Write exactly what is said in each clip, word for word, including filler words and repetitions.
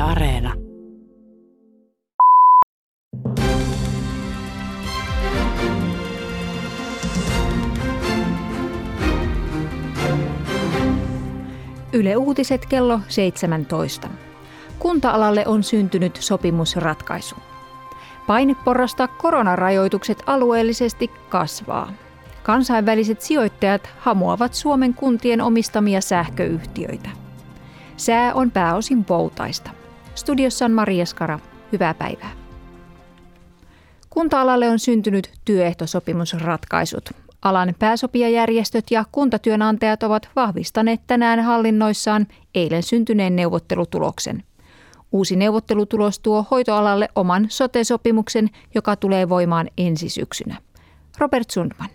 Areena. Yle Uutiset kello seitsemäntoista. Kunta-alalle on syntynyt sopimusratkaisu. Paine porrastaa koronarajoitukset alueellisesti kasvaa. Kansainväliset sijoittajat hamuavat Suomen kuntien omistamia sähköyhtiöitä. Sää on pääosin poutaista. Studiossa on Maria Skara. Hyvää päivää. Kunta-alalle on syntynyt työehtosopimusratkaisut. Alan pääsopijajärjestöt ja kuntatyönantajat ovat vahvistaneet tänään hallinnoissaan eilen syntyneen neuvottelutuloksen. Uusi neuvottelutulos tuo hoitoalalle oman sote-sopimuksen, joka tulee voimaan ensi syksynä. Robert Sundman.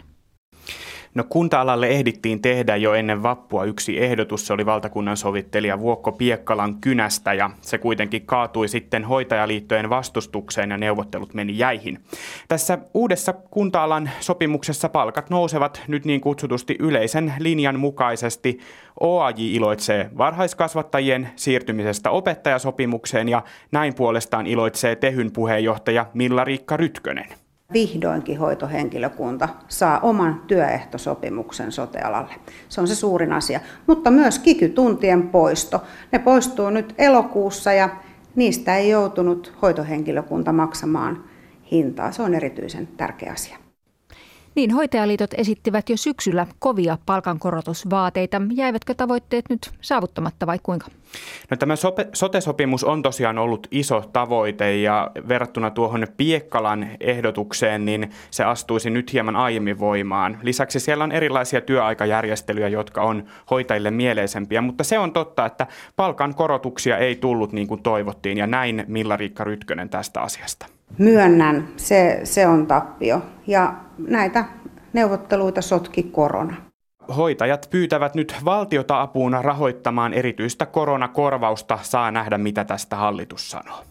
No, kunta-alalle ehdittiin tehdä jo ennen vappua yksi ehdotus. Se oli valtakunnan sovittelija Vuokko Piekkalan kynästä ja se kuitenkin kaatui sitten hoitajaliittojen vastustukseen ja neuvottelut meni jäihin. Tässä uudessa kunta-alan sopimuksessa palkat nousevat nyt niin kutsutusti yleisen linjan mukaisesti. O A J iloitsee varhaiskasvattajien siirtymisestä opettajasopimukseen ja näin puolestaan iloitsee Tehyn puheenjohtaja Milla-Riikka Rytkönen. Vihdoinkin hoitohenkilökunta saa oman työehtosopimuksen sote-alalle. Se on se suurin asia. Mutta myös kiky-tuntien poisto. Ne poistuu nyt elokuussa ja niistä ei joutunut hoitohenkilökunta maksamaan hintaa. Se on erityisen tärkeä asia. Niin, hoitajaliitot esittivät jo syksyllä kovia palkankorotusvaateita. Jäivätkö tavoitteet nyt saavuttamatta vai kuinka? No, tämä sote-sopimus on tosiaan ollut iso tavoite ja verrattuna tuohon Piekkalan ehdotukseen, niin se astuisi nyt hieman aiemmin voimaan. Lisäksi siellä on erilaisia työaikajärjestelyjä, jotka on hoitajille mieleisempiä, mutta se on totta, että palkankorotuksia ei tullut niin kuin toivottiin ja näin Milla-Riikka Rytkönen tästä asiasta. Myönnän, se, se on tappio ja näitä neuvotteluita sotki korona. Hoitajat pyytävät nyt valtiota apuun rahoittamaan erityistä koronakorvausta. Saa nähdä, mitä tästä hallitus sanoo.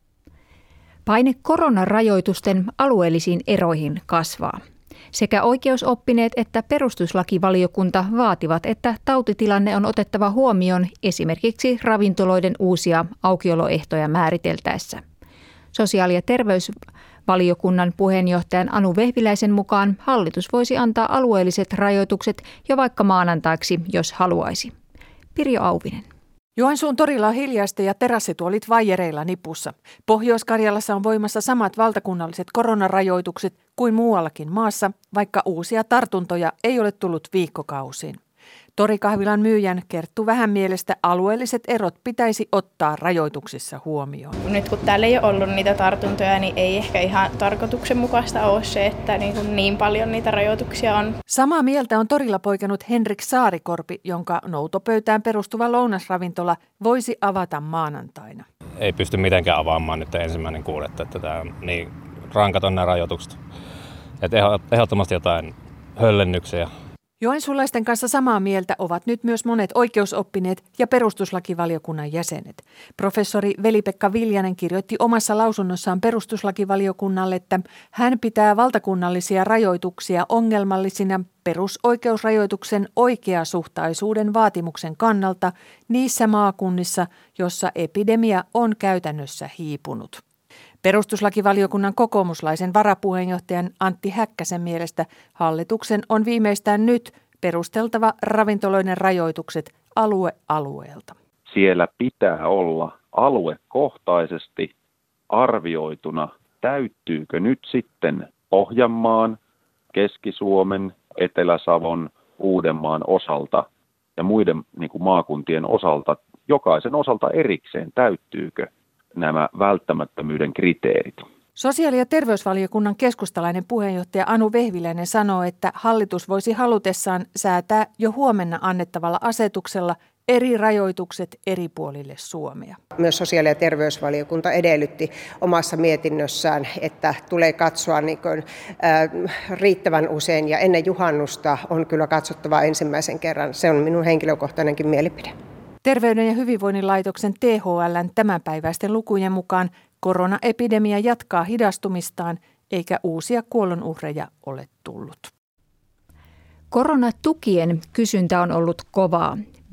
Paine koronarajoitusten alueellisiin eroihin kasvaa. Sekä oikeusoppineet että perustuslakivaliokunta vaativat, että tautitilanne on otettava huomioon esimerkiksi ravintoloiden uusia aukioloehtoja määriteltäessä. Sosiaali- ja terveysvaliokunnan puheenjohtajan Anu Vehviläisen mukaan hallitus voisi antaa alueelliset rajoitukset jo vaikka maanantaiksi, jos haluaisi. Pirjo Auvinen. Joensuun torilla on hiljaista ja terassituolit vaijereilla nipussa. Pohjois-Karjalassa on voimassa samat valtakunnalliset koronarajoitukset kuin muuallakin maassa, vaikka uusia tartuntoja ei ole tullut viikkokausiin. Torikahvilan myyjän Kerttu Vähänmielestä alueelliset erot pitäisi ottaa rajoituksissa huomioon. Nyt kun täällä ei ole ollut niitä tartuntoja, niin ei ehkä ihan tarkoituksenmukaista ole se, että niin, niin paljon niitä rajoituksia on. Samaa mieltä on torilla poikannut Henrik Saarikorpi, jonka noutopöytään perustuva lounasravintola voisi avata maanantaina. Ei pysty mitenkään avaamaan nyt ensimmäinen kuudetta, että tämä on niin rankat on nämä rajoitukset. Että ehdottomasti jotain höllennyksiä. Joensuulaisten kanssa samaa mieltä ovat nyt myös monet oikeusoppineet ja perustuslakivaliokunnan jäsenet. Professori Veli-Pekka Viljanen kirjoitti omassa lausunnossaan perustuslakivaliokunnalle, että hän pitää valtakunnallisia rajoituksia ongelmallisina perusoikeusrajoituksen oikeasuhtaisuuden vaatimuksen kannalta niissä maakunnissa, jossa epidemia on käytännössä hiipunut. Perustuslakivaliokunnan kokoomuslaisen varapuheenjohtajan Antti Häkkäsen mielestä hallituksen on viimeistään nyt perusteltava ravintoloiden rajoitukset alue alueelta. Siellä pitää olla aluekohtaisesti arvioituna, täyttyykö nyt sitten Pohjanmaan, Keski-Suomen, Etelä-Savon, Uudenmaan osalta ja muiden niin kuin maakuntien osalta, jokaisen osalta erikseen täyttyykö nämä välttämättömyyden kriteerit. Sosiaali- ja terveysvaliokunnan keskustalainen puheenjohtaja Anu Vehviläinen sanoo, että hallitus voisi halutessaan säätää jo huomenna annettavalla asetuksella eri rajoitukset eri puolille Suomea. Myös sosiaali- ja terveysvaliokunta edellytti omassa mietinnössään, että tulee katsoa niin kuin, äh, riittävän usein ja ennen juhannusta on kyllä katsottava ensimmäisen kerran. Se on minun henkilökohtainenkin mielipide. Terveyden ja hyvinvoinnin laitoksen T H L:n tämänpäiväisten lukujen mukaan koronaepidemia jatkaa hidastumistaan eikä uusia kuolonuhreja ole tullut. Koronatukien kysyntä on ollut kovaa.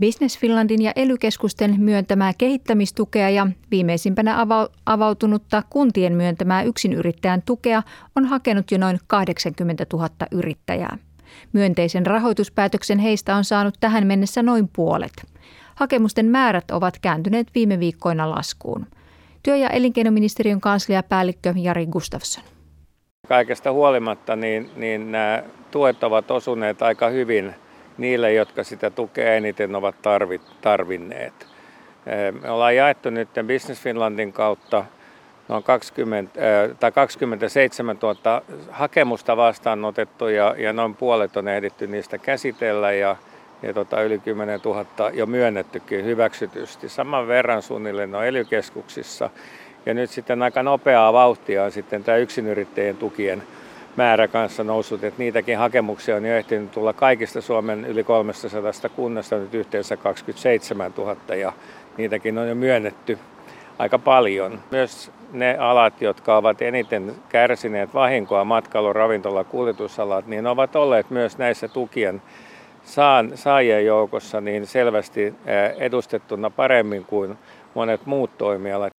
Business Finlandin ja ely-keskusten myöntämää kehittämistukea ja viimeisimpänä avautunutta kuntien myöntämää yksinyrittäjän tukea on hakenut jo noin kahdeksankymmentätuhatta yrittäjää. Myönteisen rahoituspäätöksen heistä on saanut tähän mennessä noin puolet. Hakemusten määrät ovat kääntyneet viime viikkoina laskuun. Työ- ja elinkeinoministeriön kansliapäällikkö Jari Gustafsson. Kaikesta huolimatta niin, niin nämä tuet ovat osuneet aika hyvin niille, jotka sitä tukea eniten ovat tarvinneet. Me ollaan jaettu nyt Business Finlandin kautta noin kaksikymmentä, tai kaksikymmentäseitsemäntuhatta hakemusta vastaanotettu ja, ja noin puolet on ehditty niistä käsitellä ja, ja tota, yli kymmenentuhatta jo myönnettykin hyväksytysti. Saman verran suunnilleen on ely-keskuksissa ja nyt sitten aika nopeaa vauhtia on sitten tämä yksinyrittäjien tukien määrä kanssa noussut, että niitäkin hakemuksia on jo ehtinyt tulla kaikista Suomen yli kolmesataa kunnasta nyt yhteensä kaksikymmentäseitsemäntuhatta ja niitäkin on jo myönnetty aika paljon. Myös ne alat, jotka ovat eniten kärsineet vahinkoa, matkailu, ravintola, kuljetusalat, niin ovat olleet myös näissä tukien saajien joukossa niin selvästi edustettuna paremmin kuin monet muut toimialat.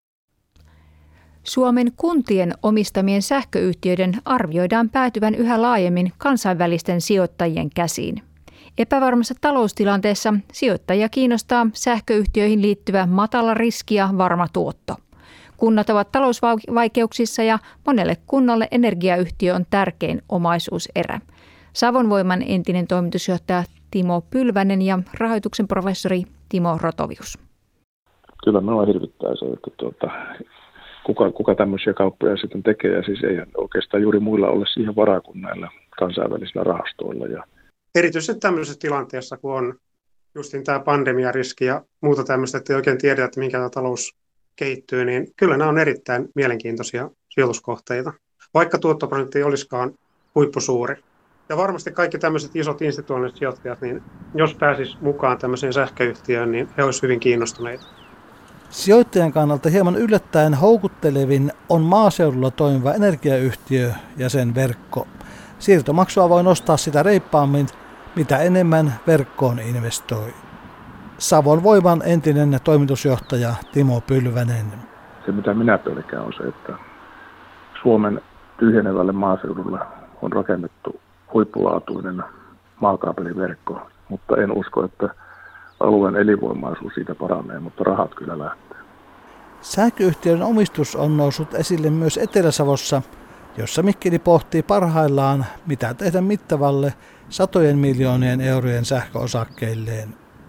Suomen kuntien omistamien sähköyhtiöiden arvioidaan päätyvän yhä laajemmin kansainvälisten sijoittajien käsiin. Epävarmassa taloustilanteessa sijoittajia kiinnostaa sähköyhtiöihin liittyvä matala riski ja varma tuotto. Kunnat ovat talousvaikeuksissa ja monelle kunnalle energiayhtiö on tärkein omaisuuserä. Savonvoiman entinen toimitusjohtaja Timo Pylvänen ja rahoituksen professori Timo Rotovius. Kyllä minua hirvittää se, että tuota, kuka, kuka tämmöisiä kauppoja sitten tekee. Ja siis ei oikeastaan juuri muilla ole siihen varaa kuin näillä kansainvälisillä rahastoilla. Ja erityisesti tämmöisessä tilanteessa, kun on justin tämä pandemiariski ja muuta tämmöistä, että ei oikein tiedä, että minkä talous kehittyy, niin kyllä nämä on erittäin mielenkiintoisia sijoituskohteita, vaikka tuottoprosentti ei olisikaan huippusuuri. Ja varmasti kaikki tämmöiset isot institutionaaliset sijoittajat, niin jos pääsis mukaan tämmöiseen sähköyhtiöön, niin he olisivat hyvin kiinnostuneita. Sijoittajan kannalta hieman yllättäen houkuttelevin on maaseudulla toimiva energiayhtiö ja sen verkko. Siirtomaksua voi nostaa sitä reippaammin, mitä enemmän verkkoon investoi. Savonvoiman entinen toimitusjohtaja Timo Pylvänen. Se mitä minä pelkään on se, että Suomen tyhjenevälle maaseudulle on rakennettu huippulaatuinen maakaapeliverkko, mutta en usko, että alueen elinvoimaisuus siitä paranee, mutta rahat kyllä lähtee. Sähköyhtiön omistus on noussut esille myös Etelä-Savossa, jossa Mikkeli pohtii parhaillaan, mitä tehdä mittavalle satojen miljoonien eurojen sähköosakkeilleen.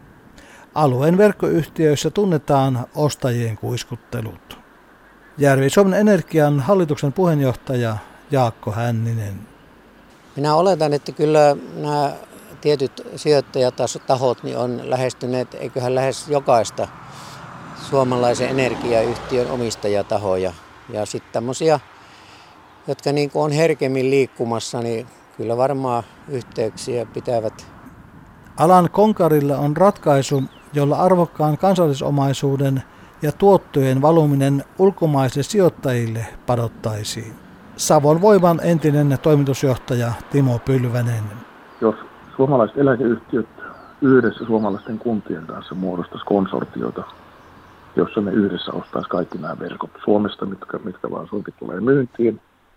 Alueen verkkoyhtiöissä tunnetaan ostajien kuiskuttelut. Järvi-Suomen Energian hallituksen puheenjohtaja Jaakko Hänninen. Minä oletan, että kyllä nämä tietyt sijoittajatahot niin on lähestyneet, eiköhän lähes jokaista suomalaisen energiayhtiön omistajatahoja. Ja sitten tämmöisiä, jotka niin kuin on herkemmin liikkumassa, niin kyllä varmaan yhteyksiä pitävät. Alan konkarilla on ratkaisu, jolla arvokkaan kansallisomaisuuden ja tuottojen valuminen ulkomaisille sijoittajille padottaisiin. Savonvoiman entinen toimitusjohtaja Timo Pylvänen. Jos suomalaiset eläkeyhtiöt yhdessä suomalaisten kuntien kanssa muodostaisi konsortioita, jossa ne yhdessä ostaisi kaikki nämä verkot Suomesta, mitkä, mitkä vaan suinkin tulee myyntiin,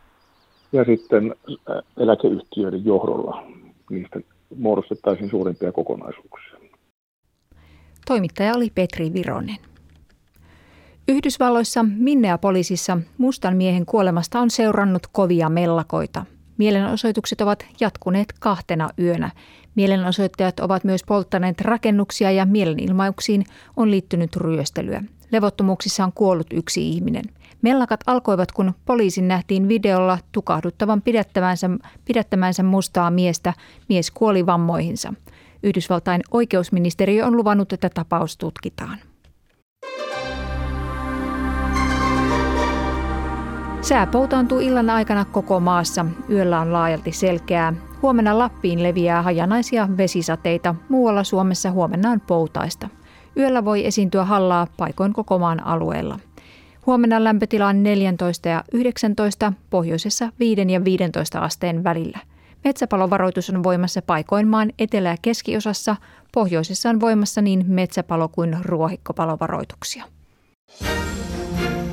ja sitten eläkeyhtiöiden johdolla niistä muodostettaisiin suurimpia kokonaisuuksia. Toimittaja oli Petri Vironen. Yhdysvalloissa Minneapolisissa mustan miehen kuolemasta on seurannut kovia mellakoita. Mielenosoitukset ovat jatkuneet kahtena yönä. Mielenosoittajat ovat myös polttaneet rakennuksia ja mielenilmauksiin on liittynyt ryöstelyä. Levottomuuksissa on kuollut yksi ihminen. Mellakat alkoivat, kun poliisin nähtiin videolla tukahduttavan pidättämänsä, pidättämänsä mustaa miestä. Mies kuoli vammoihinsa. Yhdysvaltain oikeusministeriö on luvannut, että tapaus tutkitaan. Sää poutaantuu illan aikana koko maassa. Yöllä on laajalti selkeää. Huomenna Lappiin leviää hajanaisia vesisateita. Muualla Suomessa huomenna on poutaista. Yöllä voi esiintyä hallaa paikoin koko maan alueella. Huomenna lämpötila on neljätoista ja yhdeksäntoista, pohjoisessa viisi ja viisitoista asteen välillä. Metsäpalovaroitus on voimassa paikoin maan etelä- ja keskiosassa. Pohjoisessa on voimassa niin metsäpalo- kuin ruohikkopalovaroituksia.